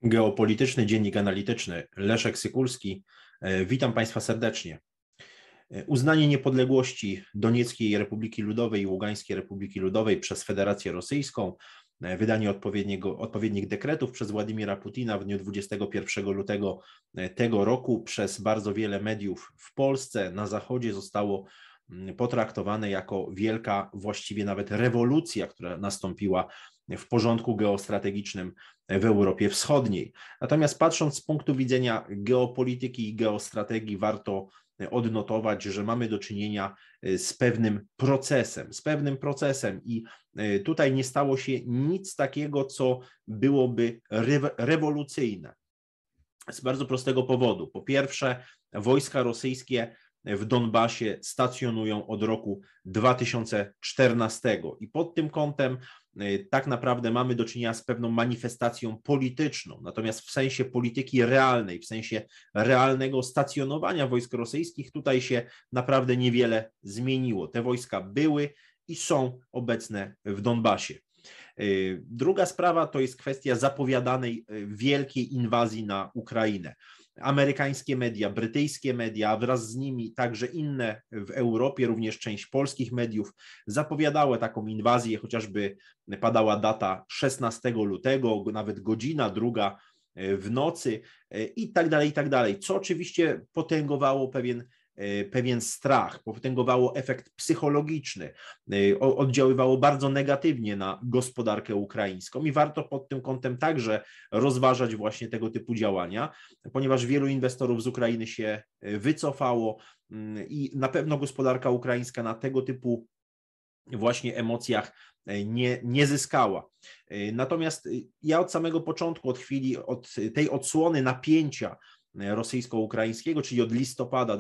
Geopolityczny Dziennik Analityczny, Leszek Sykulski. Witam Państwa serdecznie. Uznanie niepodległości Donieckiej Republiki Ludowej i Ługańskiej Republiki Ludowej przez Federację Rosyjską, wydanie odpowiednich dekretów przez Władimira Putina w dniu 21 lutego tego roku przez bardzo wiele mediów w Polsce, na Zachodzie zostało potraktowane jako wielka, właściwie nawet rewolucja, która nastąpiła w porządku geostrategicznym w Europie Wschodniej. Natomiast patrząc z punktu widzenia geopolityki i geostrategii, warto odnotować, że mamy do czynienia z pewnym procesem i tutaj nie stało się nic takiego, co byłoby rewolucyjne. Z bardzo prostego powodu. Po pierwsze, wojska rosyjskie w Donbasie stacjonują od roku 2014 i pod tym kątem tak naprawdę mamy do czynienia z pewną manifestacją polityczną, natomiast w sensie polityki realnej, w sensie realnego stacjonowania wojsk rosyjskich tutaj się naprawdę niewiele zmieniło. Te wojska były i są obecne w Donbasie. Druga sprawa to jest kwestia zapowiadanej wielkiej inwazji na Ukrainę. Amerykańskie media, brytyjskie media, a wraz z nimi także inne w Europie, również część polskich mediów zapowiadały taką inwazję, chociażby padała data 16 lutego, nawet godzina, druga w nocy i tak dalej, co oczywiście potęgowało pewien strach, potęgowało efekt psychologiczny, oddziaływało bardzo negatywnie na gospodarkę ukraińską i warto pod tym kątem także rozważać właśnie tego typu działania, ponieważ wielu inwestorów z Ukrainy się wycofało i na pewno gospodarka ukraińska na tego typu właśnie emocjach nie zyskała. Natomiast ja od samego początku, od tej odsłony napięcia rosyjsko-ukraińskiego, czyli od listopada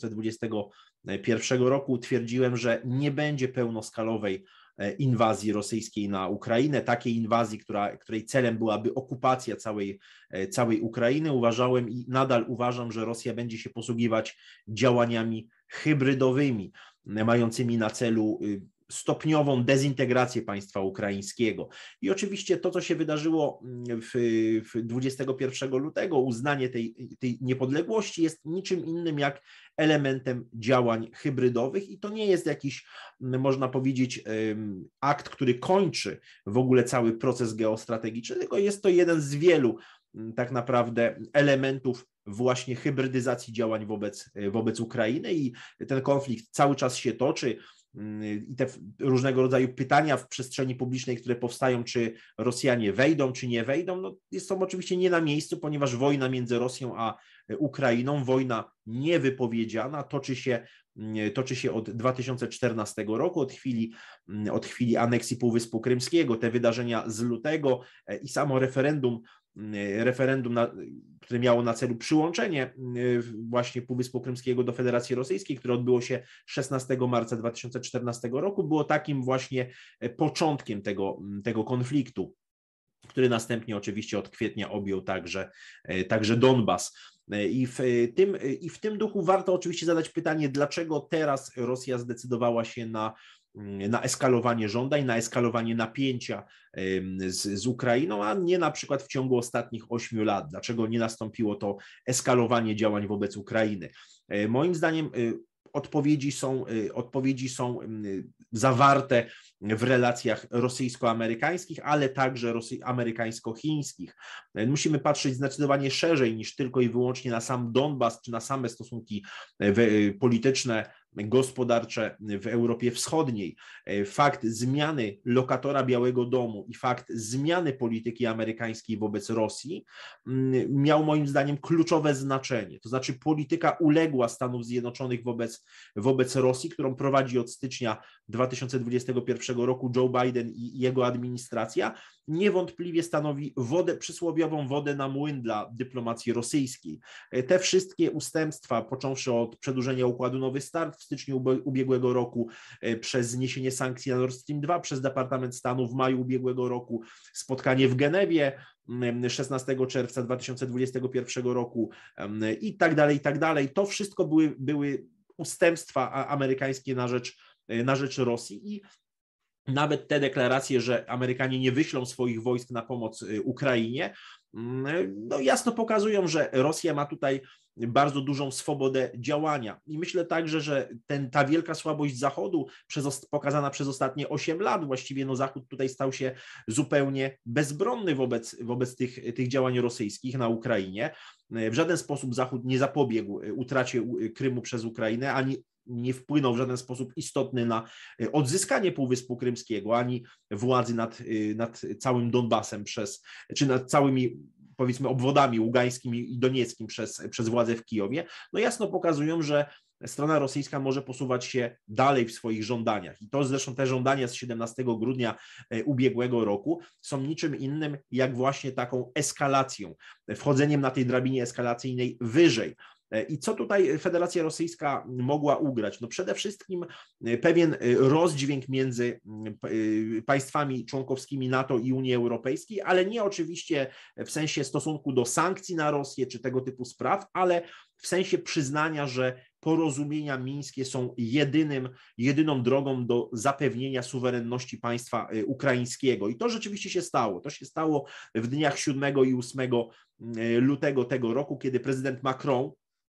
2021 roku twierdziłem, że nie będzie pełnoskalowej inwazji rosyjskiej na Ukrainę, takiej inwazji, której celem byłaby okupacja całej Ukrainy. Uważałem i nadal uważam, że Rosja będzie się posługiwać działaniami hybrydowymi, mającymi na celu stopniową dezintegrację państwa ukraińskiego. I oczywiście to, co się wydarzyło 21 lutego, uznanie tej niepodległości jest niczym innym jak elementem działań hybrydowych i to nie jest jakiś, można powiedzieć, akt, który kończy w ogóle cały proces geostrategiczny, tylko jest to jeden z wielu tak naprawdę elementów właśnie hybrydyzacji działań wobec Ukrainy i ten konflikt cały czas się toczy. I te różnego rodzaju pytania w przestrzeni publicznej, które powstają, czy Rosjanie wejdą, czy nie wejdą, no są oczywiście nie na miejscu, ponieważ wojna między Rosją a Ukrainą, wojna niewypowiedziana, toczy się od 2014 roku, od chwili aneksji Półwyspu Krymskiego. Te wydarzenia z lutego i samo referendum, które miało na celu przyłączenie właśnie Półwyspu Krymskiego do Federacji Rosyjskiej, które odbyło się 16 marca 2014 roku, było takim właśnie początkiem tego konfliktu, który następnie oczywiście od kwietnia objął także Donbas. I w tym duchu warto oczywiście zadać pytanie, dlaczego teraz Rosja zdecydowała się na eskalowanie żądań, na eskalowanie napięcia z Ukrainą, a nie na przykład w ciągu ostatnich 8 lat. Dlaczego nie nastąpiło to eskalowanie działań wobec Ukrainy? Moim zdaniem odpowiedzi są zawarte w relacjach rosyjsko-amerykańskich, ale także amerykańsko-chińskich. Musimy patrzeć zdecydowanie szerzej niż tylko i wyłącznie na sam Donbas, czy na same stosunki polityczne, gospodarcze w Europie Wschodniej. Fakt zmiany lokatora Białego Domu i fakt zmiany polityki amerykańskiej wobec Rosji miał moim zdaniem kluczowe znaczenie. To znaczy polityka uległa Stanów Zjednoczonych wobec Rosji, którą prowadzi od stycznia 2021 roku Joe Biden i jego administracja, niewątpliwie stanowi przysłowiową wodę na młyn dla dyplomacji rosyjskiej. Te wszystkie ustępstwa, począwszy od przedłużenia układu Nowy Start w styczniu ubiegłego roku, przez zniesienie sankcji na Nord Stream 2 przez Departament Stanu w maju ubiegłego roku, spotkanie w Genewie 16 czerwca 2021 roku i tak dalej. To wszystko były ustępstwa amerykańskie na rzecz Rosji i nawet te deklaracje, że Amerykanie nie wyślą swoich wojsk na pomoc Ukrainie, no jasno pokazują, że Rosja ma tutaj bardzo dużą swobodę działania. I myślę także, że ta wielka słabość Zachodu pokazana przez ostatnie 8 lat, właściwie no Zachód tutaj stał się zupełnie bezbronny wobec tych działań rosyjskich na Ukrainie. W żaden sposób Zachód nie zapobiegł utracie Krymu przez Ukrainę, ani nie wpłynął w żaden sposób istotny na odzyskanie Półwyspu Krymskiego, ani władzy nad całym Donbasem czy nad całymi, powiedzmy, obwodami ługańskim i donieckim przez władze w Kijowie, no jasno pokazują, że strona rosyjska może posuwać się dalej w swoich żądaniach. I to zresztą te żądania z 17 grudnia ubiegłego roku są niczym innym jak właśnie taką eskalacją, wchodzeniem na tej drabinie eskalacyjnej wyżej. I co tutaj Federacja Rosyjska mogła ugrać? No przede wszystkim pewien rozdźwięk między państwami członkowskimi NATO i Unii Europejskiej, ale nie oczywiście w sensie stosunku do sankcji na Rosję czy tego typu spraw, ale w sensie przyznania, że porozumienia mińskie są jedyną drogą do zapewnienia suwerenności państwa ukraińskiego. I to rzeczywiście się stało. To się stało w dniach 7 i 8 lutego tego roku, kiedy prezydent Macron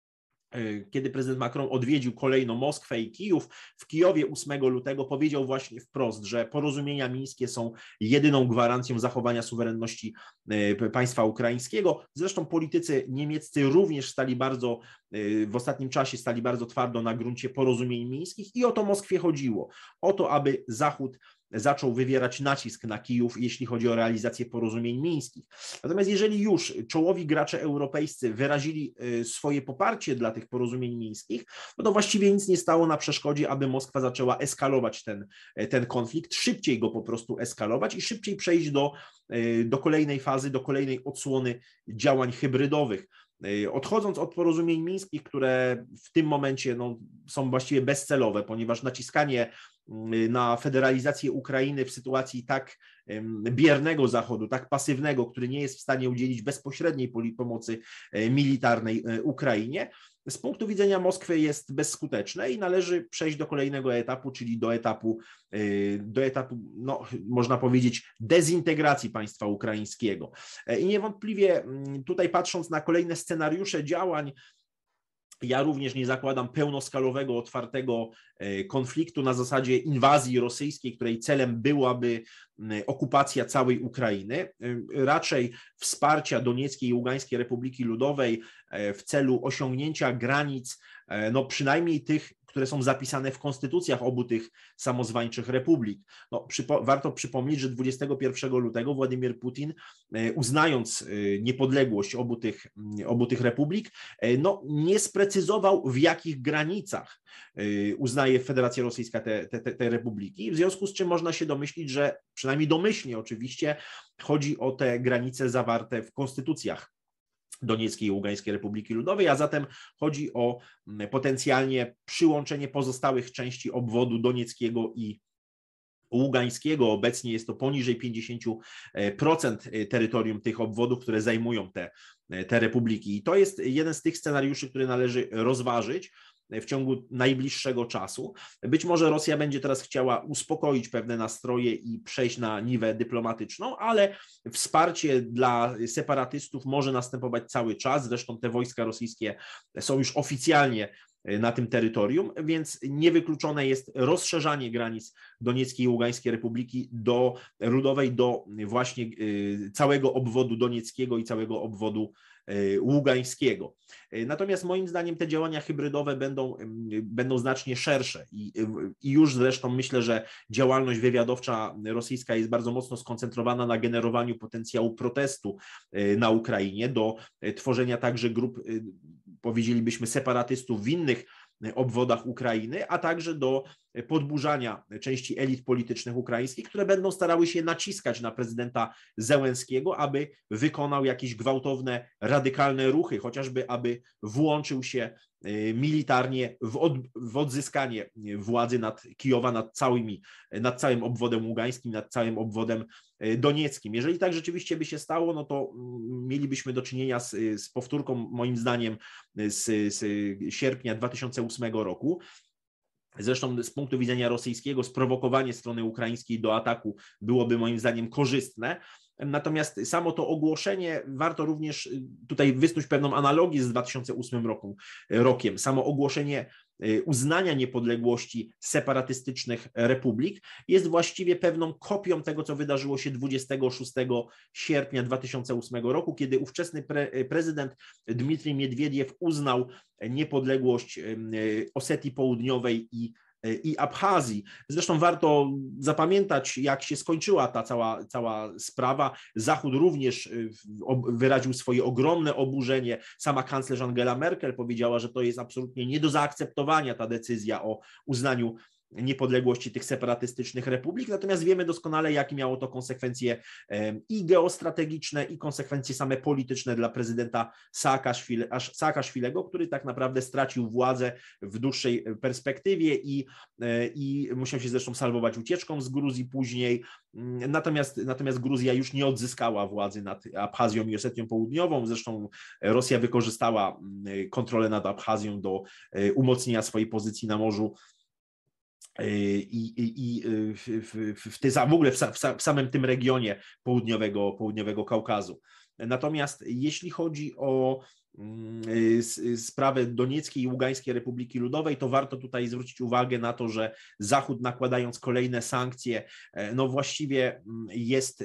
odwiedził kolejno Moskwę i Kijów. W Kijowie 8 lutego powiedział właśnie wprost, że porozumienia mińskie są jedyną gwarancją zachowania suwerenności państwa ukraińskiego. Zresztą politycy niemieccy również w ostatnim czasie stali bardzo twardo na gruncie porozumień mińskich i o to Moskwie chodziło. O to, aby Zachód zaczął wywierać nacisk na Kijów, jeśli chodzi o realizację porozumień mińskich. Natomiast jeżeli już czołowi gracze europejscy wyrazili swoje poparcie dla tych porozumień mińskich, no to właściwie nic nie stało na przeszkodzie, aby Moskwa zaczęła eskalować ten konflikt, szybciej go po prostu eskalować i szybciej przejść do kolejnej fazy, do kolejnej odsłony działań hybrydowych. Odchodząc od porozumień mińskich, które w tym momencie są właściwie bezcelowe, ponieważ naciskanie na federalizację Ukrainy w sytuacji tak biernego Zachodu, tak pasywnego, który nie jest w stanie udzielić bezpośredniej pomocy militarnej Ukrainie, z punktu widzenia Moskwy jest bezskuteczne i należy przejść do kolejnego etapu, czyli do etapu, no, można powiedzieć, dezintegracji państwa ukraińskiego. I niewątpliwie tutaj patrząc na kolejne scenariusze działań, ja również nie zakładam pełnoskalowego, otwartego konfliktu na zasadzie inwazji rosyjskiej, której celem byłaby okupacja całej Ukrainy, raczej wsparcia Donieckiej i Ługańskiej Republiki Ludowej w celu osiągnięcia granic, no przynajmniej tych, które są zapisane w konstytucjach obu tych samozwańczych republik. No, warto przypomnieć, że 21 lutego Władimir Putin, uznając niepodległość obu tych republik, no, nie sprecyzował, w jakich granicach uznaje Federacja Rosyjska te republiki, w związku z czym można się domyślić, że przynajmniej domyślnie oczywiście chodzi o te granice zawarte w konstytucjach Donieckiej i Ługańskiej Republiki Ludowej, a zatem chodzi o potencjalnie przyłączenie pozostałych części obwodu donieckiego i ługańskiego. Obecnie jest to poniżej 50% terytorium tych obwodów, które zajmują te republiki. I to jest jeden z tych scenariuszy, które należy rozważyć w ciągu najbliższego czasu. Być może Rosja będzie teraz chciała uspokoić pewne nastroje i przejść na niwę dyplomatyczną, ale wsparcie dla separatystów może następować cały czas. Zresztą te wojska rosyjskie są już oficjalnie na tym terytorium, więc niewykluczone jest rozszerzanie granic Donieckiej i Ługańskiej Republiki Ludowej do właśnie całego obwodu donieckiego i całego obwodu ługańskiego. Natomiast moim zdaniem te działania hybrydowe będą znacznie szersze i już zresztą myślę, że działalność wywiadowcza rosyjska jest bardzo mocno skoncentrowana na generowaniu potencjału protestu na Ukrainie, do tworzenia także grup, powiedzielibyśmy, separatystów w innych obwodach Ukrainy, a także do podburzania części elit politycznych ukraińskich, które będą starały się naciskać na prezydenta Zełenskiego, aby wykonał jakieś gwałtowne, radykalne ruchy, chociażby aby włączył się militarnie w odzyskanie władzy nad Kijowa, nad całym obwodem ługańskim, nad całym obwodem donieckim. Jeżeli tak rzeczywiście by się stało, no to mielibyśmy do czynienia z powtórką, moim zdaniem, z sierpnia 2008 roku, Zresztą z punktu widzenia rosyjskiego sprowokowanie strony ukraińskiej do ataku byłoby moim zdaniem korzystne. Natomiast samo to ogłoszenie, warto również tutaj wysnuć pewną analogię z 2008 rokiem. Samo ogłoszenie uznania niepodległości separatystycznych republik jest właściwie pewną kopią tego, co wydarzyło się 26 sierpnia 2008 roku, kiedy ówczesny prezydent Dmitrij Miedwiediew uznał niepodległość Osetii Południowej i Abchazji. Zresztą warto zapamiętać, jak się skończyła ta cała sprawa. Zachód również wyraził swoje ogromne oburzenie. Sama kanclerz Angela Merkel powiedziała, że to jest absolutnie nie do zaakceptowania ta decyzja o uznaniu niepodległości tych separatystycznych republik, natomiast wiemy doskonale, jakie miało to konsekwencje i geostrategiczne, i konsekwencje same polityczne dla prezydenta Saakaszwilego, który tak naprawdę stracił władzę w dłuższej perspektywie i musiał się zresztą salwować ucieczką z Gruzji później, natomiast Gruzja już nie odzyskała władzy nad Abchazją i Osetią Południową, zresztą Rosja wykorzystała kontrolę nad Abchazją do umocnienia swojej pozycji na morzu i w ogóle w samym tym regionie południowego Kaukazu. Natomiast jeśli chodzi o sprawę Donieckiej i Ługańskiej Republiki Ludowej, to warto tutaj zwrócić uwagę na to, że Zachód, nakładając kolejne sankcje, no właściwie jest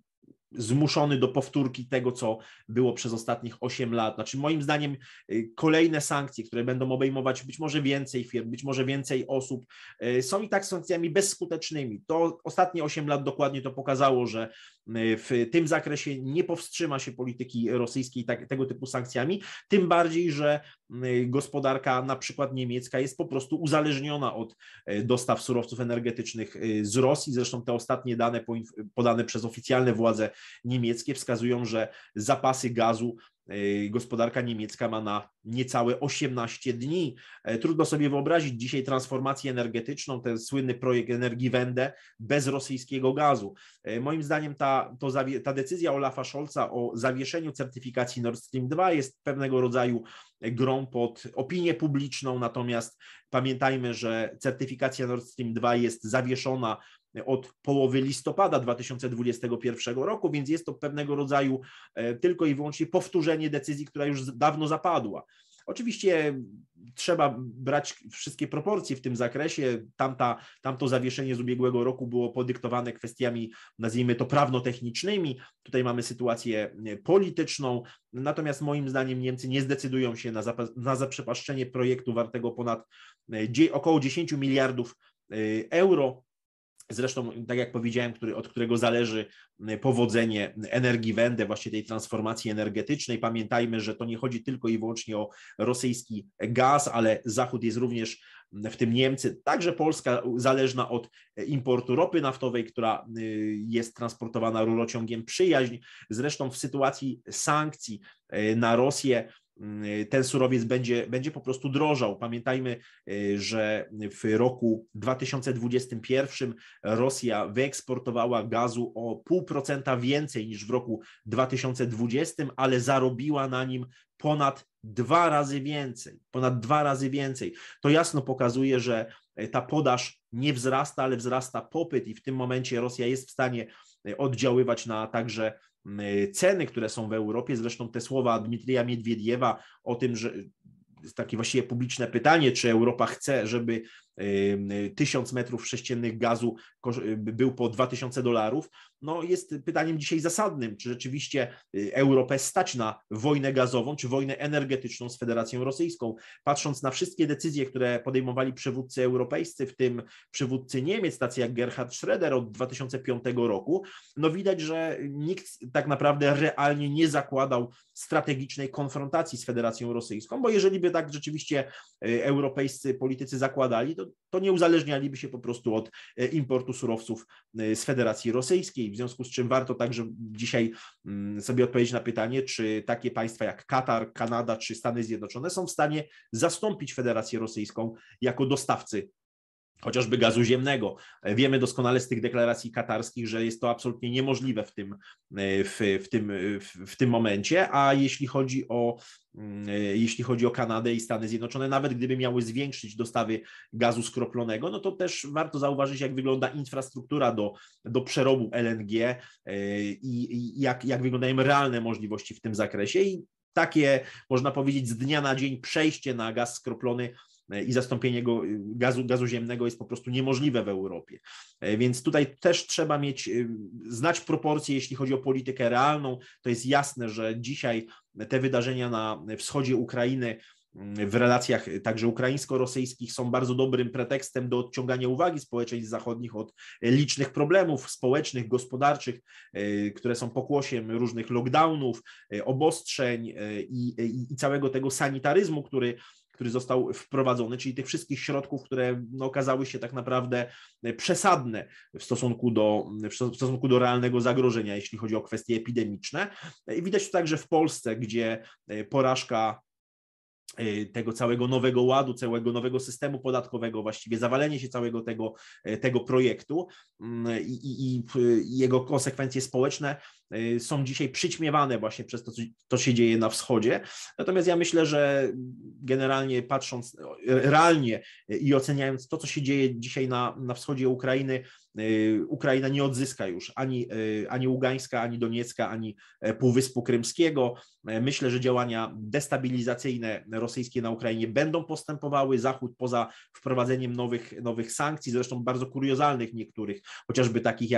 zmuszony do powtórki tego, co było przez ostatnich 8 lat. Znaczy moim zdaniem kolejne sankcje, które będą obejmować być może więcej firm, być może więcej osób, są i tak sankcjami bezskutecznymi. To ostatnie 8 lat dokładnie to pokazało, że w tym zakresie nie powstrzyma się polityki rosyjskiej tego typu sankcjami, tym bardziej, że gospodarka na przykład niemiecka jest po prostu uzależniona od dostaw surowców energetycznych z Rosji. Zresztą te ostatnie dane podane przez oficjalne władze niemieckie wskazują, że zapasy gazu gospodarka niemiecka ma na niecałe 18 dni. Trudno sobie wyobrazić dzisiaj transformację energetyczną, ten słynny projekt Energiewende bez rosyjskiego gazu. Moim zdaniem ta decyzja Olafa Scholza o zawieszeniu certyfikacji Nord Stream 2 jest pewnego rodzaju grą pod opinię publiczną, natomiast pamiętajmy, że certyfikacja Nord Stream 2 jest zawieszona od połowy listopada 2021 roku, więc jest to pewnego rodzaju tylko i wyłącznie powtórzenie decyzji, która już dawno zapadła. Oczywiście trzeba brać wszystkie proporcje w tym zakresie. Tamto zawieszenie z ubiegłego roku było podyktowane kwestiami, nazwijmy to, prawno-technicznymi. Tutaj mamy sytuację polityczną, natomiast moim zdaniem Niemcy nie zdecydują się na zaprzepaszczenie projektu wartego około 10 miliardów euro. Zresztą, tak jak powiedziałem, od którego zależy powodzenie Energiewende, właśnie tej transformacji energetycznej. Pamiętajmy, że to nie chodzi tylko i wyłącznie o rosyjski gaz, ale Zachód jest również, w tym Niemcy, także Polska, zależna od importu ropy naftowej, która jest transportowana rurociągiem Przyjaźń. Zresztą w sytuacji sankcji na Rosję ten surowiec będzie po prostu drożał. Pamiętajmy, że w roku 2021 Rosja wyeksportowała gazu o 0,5% więcej niż w roku 2020, ale zarobiła na nim ponad 2 razy więcej. Ponad 2 razy więcej. To jasno pokazuje, że ta podaż nie wzrasta, ale wzrasta popyt i w tym momencie Rosja jest w stanie oddziaływać na także ceny, które są w Europie. Zresztą te słowa Dmitrija Miedwiediewa o tym, że takie właściwie publiczne pytanie, czy Europa chce, żeby 1000 metrów sześciennych gazu był po $2000, no jest pytaniem dzisiaj zasadnym, czy rzeczywiście Europę stać na wojnę gazową, czy wojnę energetyczną z Federacją Rosyjską. Patrząc na wszystkie decyzje, które podejmowali przywódcy europejscy, w tym przywódcy Niemiec, tacy jak Gerhard Schröder od 2005 roku, no widać, że nikt tak naprawdę realnie nie zakładał strategicznej konfrontacji z Federacją Rosyjską, bo jeżeli by tak rzeczywiście europejscy politycy zakładali, to nie uzależnialiby się po prostu od importu surowców z Federacji Rosyjskiej, w związku z czym warto także dzisiaj sobie odpowiedzieć na pytanie, czy takie państwa jak Katar, Kanada czy Stany Zjednoczone są w stanie zastąpić Federację Rosyjską jako dostawcy chociażby gazu ziemnego. Wiemy doskonale z tych deklaracji katarskich, że jest to absolutnie niemożliwe w tym momencie, a jeśli chodzi o Kanadę i Stany Zjednoczone, nawet gdyby miały zwiększyć dostawy gazu skroplonego, no to też warto zauważyć, jak wygląda infrastruktura do przerobu LNG i jak wyglądają realne możliwości w tym zakresie. I takie, można powiedzieć, z dnia na dzień przejście na gaz skroplony i zastąpienie gazu ziemnego jest po prostu niemożliwe w Europie. Więc tutaj też trzeba znać proporcje, jeśli chodzi o politykę realną. To jest jasne, że dzisiaj te wydarzenia na wschodzie Ukrainy w relacjach także ukraińsko-rosyjskich są bardzo dobrym pretekstem do odciągania uwagi społeczeństw zachodnich od licznych problemów społecznych, gospodarczych, które są pokłosiem różnych lockdownów, obostrzeń i całego tego sanitaryzmu, który został wprowadzony, czyli tych wszystkich środków, które okazały się tak naprawdę przesadne w stosunku do realnego zagrożenia, jeśli chodzi o kwestie epidemiczne. I widać to także w Polsce, gdzie porażka tego całego nowego ładu, całego nowego systemu podatkowego, właściwie zawalenie się całego tego projektu i jego konsekwencje społeczne są dzisiaj przyćmiewane właśnie przez to, co się dzieje na wschodzie. Natomiast ja myślę, że generalnie patrząc realnie i oceniając to, co się dzieje dzisiaj na wschodzie Ukrainy, Ukraina nie odzyska już ani Ługańska, ani Doniecka, ani Półwyspu Krymskiego. Myślę, że działania destabilizacyjne rosyjskie na Ukrainie będą postępowały. Zachód poza wprowadzeniem nowych sankcji, zresztą bardzo kuriozalnych niektórych, chociażby takich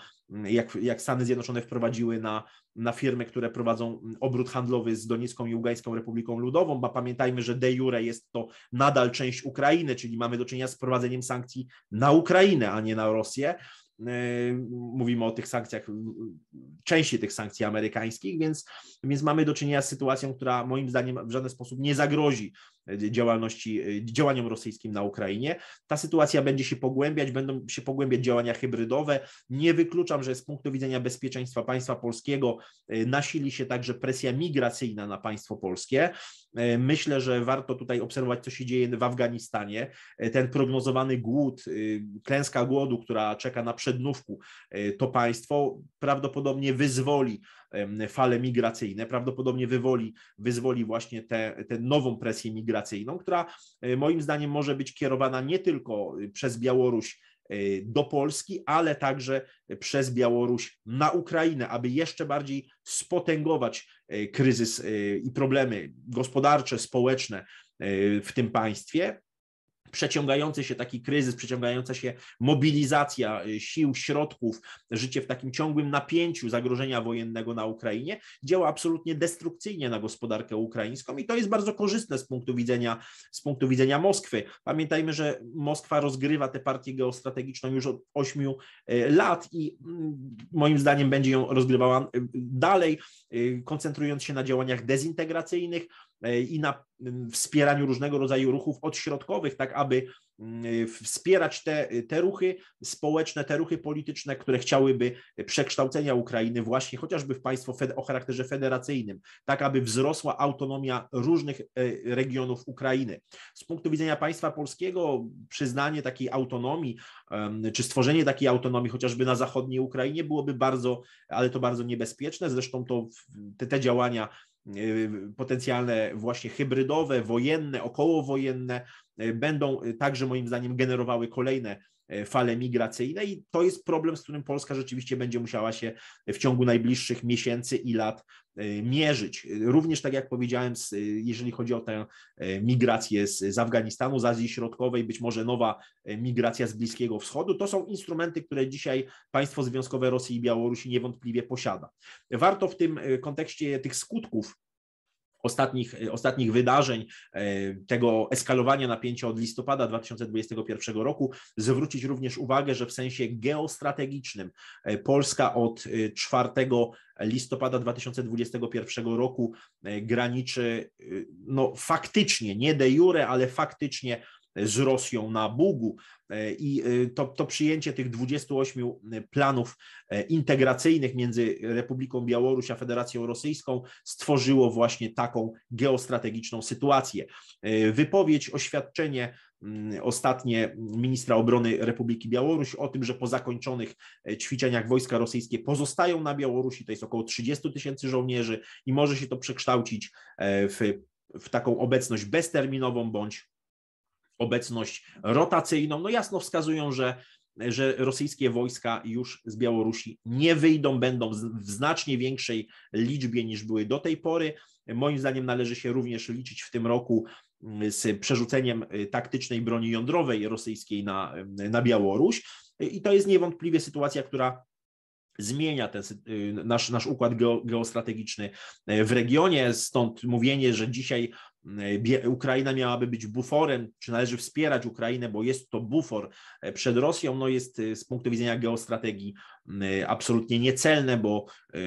jak Stany Zjednoczone wprowadziły na firmy, które prowadzą obrót handlowy z Doniecką i Ługańską Republiką Ludową, bo pamiętajmy, że de jure jest to nadal część Ukrainy, czyli mamy do czynienia z wprowadzeniem sankcji na Ukrainę, a nie na Rosję. Mówimy o tych sankcjach, części tych sankcji amerykańskich, więc mamy do czynienia z sytuacją, która moim zdaniem w żaden sposób nie zagrozi działaniom rosyjskim na Ukrainie. Ta sytuacja będzie się pogłębiać, będą się pogłębiać działania hybrydowe. Nie wykluczam, że z punktu widzenia bezpieczeństwa państwa polskiego nasili się także presja migracyjna na państwo polskie. Myślę, że warto tutaj obserwować, co się dzieje w Afganistanie. Ten prognozowany głód, klęska głodu, która czeka na przednówku, to państwo prawdopodobnie wyzwoli fale migracyjne, prawdopodobnie wyzwoli właśnie tę nową presję migracyjną, która moim zdaniem może być kierowana nie tylko przez Białoruś do Polski, ale także przez Białoruś na Ukrainę, aby jeszcze bardziej spotęgować kryzys i problemy gospodarcze, społeczne w tym państwie. Przeciągający się taki kryzys, przeciągająca się mobilizacja sił, środków, życie w takim ciągłym napięciu zagrożenia wojennego na Ukrainie działa absolutnie destrukcyjnie na gospodarkę ukraińską i to jest bardzo korzystne z punktu widzenia Moskwy. Pamiętajmy, że Moskwa rozgrywa tę partię geostrategiczną już od 8 lat i moim zdaniem będzie ją rozgrywała dalej, koncentrując się na działaniach dezintegracyjnych i na wspieraniu różnego rodzaju ruchów odśrodkowych, tak aby wspierać te ruchy społeczne, te ruchy polityczne, które chciałyby przekształcenia Ukrainy właśnie chociażby w państwo o charakterze federacyjnym, tak aby wzrosła autonomia różnych regionów Ukrainy. Z punktu widzenia państwa polskiego przyznanie takiej autonomii, czy stworzenie takiej autonomii chociażby na zachodniej Ukrainie byłoby ale to bardzo niebezpieczne. Zresztą te działania potencjalne właśnie hybrydowe, wojenne, okołowojenne będą także moim zdaniem generowały kolejne fale migracyjne i to jest problem, z którym Polska rzeczywiście będzie musiała się w ciągu najbliższych miesięcy i lat mierzyć. Również, tak jak powiedziałem, jeżeli chodzi o tę migrację z Afganistanu, z Azji Środkowej, być może nowa migracja z Bliskiego Wschodu, to są instrumenty, które dzisiaj państwo związkowe Rosji i Białorusi niewątpliwie posiada. Warto w tym kontekście tych skutków ostatnich wydarzeń, tego eskalowania napięcia od listopada 2021 roku, zwrócić również uwagę, że w sensie geostrategicznym Polska od 4 listopada 2021 roku graniczy faktycznie, nie de jure, ale faktycznie z Rosją na Bugu i to przyjęcie tych 28 planów integracyjnych między Republiką Białorusi a Federacją Rosyjską stworzyło właśnie taką geostrategiczną sytuację. Wypowiedź, oświadczenie ostatnie ministra obrony Republiki Białoruś o tym, że po zakończonych ćwiczeniach wojska rosyjskie pozostają na Białorusi, to jest około 30 tysięcy żołnierzy i może się to przekształcić w taką obecność bezterminową bądź obecność rotacyjną. No jasno wskazują, że rosyjskie wojska już z Białorusi nie wyjdą, będą w znacznie większej liczbie niż były do tej pory. Moim zdaniem należy się również liczyć w tym roku z przerzuceniem taktycznej broni jądrowej rosyjskiej na Białoruś i to jest niewątpliwie sytuacja, która zmienia nasz układ geostrategiczny w regionie, stąd mówienie, że dzisiaj Ukraina miałaby być buforem, czy należy wspierać Ukrainę, bo jest to bufor przed Rosją, no jest z punktu widzenia geostrategii absolutnie niecelne, bo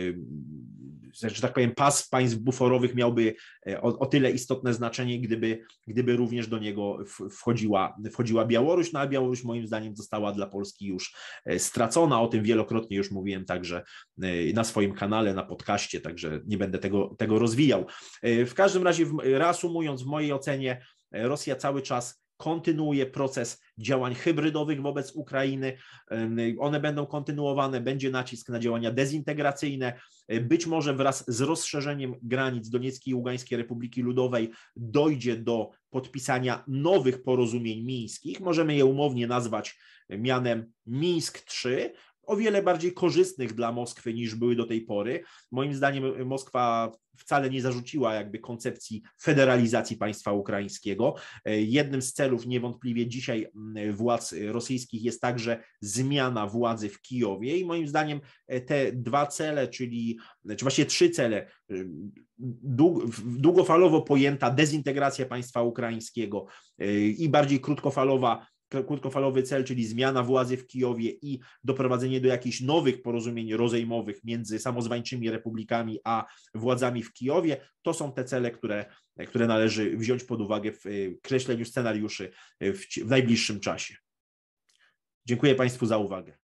że tak powiem pas państw buforowych miałby o tyle istotne znaczenie, gdyby również do niego wchodziła Białoruś, no a Białoruś moim zdaniem została dla Polski już stracona, o tym wielokrotnie już mówiłem także na swoim kanale, na podcaście, także nie będę tego rozwijał. W każdym razie reasumując, w mojej ocenie Rosja cały czas kontynuuje proces działań hybrydowych wobec Ukrainy. One będą kontynuowane, będzie nacisk na działania dezintegracyjne. Być może wraz z rozszerzeniem granic Donieckiej i Ługańskiej Republiki Ludowej dojdzie do podpisania nowych porozumień mińskich. Możemy je umownie nazwać mianem Mińsk III, o wiele bardziej korzystnych dla Moskwy niż były do tej pory. Moim zdaniem Moskwa wcale nie zarzuciła jakby koncepcji federalizacji państwa ukraińskiego. Jednym z celów niewątpliwie dzisiaj władz rosyjskich jest także zmiana władzy w Kijowie i moim zdaniem te dwa cele, czy właściwie trzy cele, długofalowo pojęta dezintegracja państwa ukraińskiego i bardziej krótkofalowy cel, czyli zmiana władzy w Kijowie i doprowadzenie do jakichś nowych porozumień rozejmowych między samozwańczymi republikami a władzami w Kijowie, to są te cele, które należy wziąć pod uwagę w kreśleniu scenariuszy w najbliższym czasie. Dziękuję Państwu za uwagę.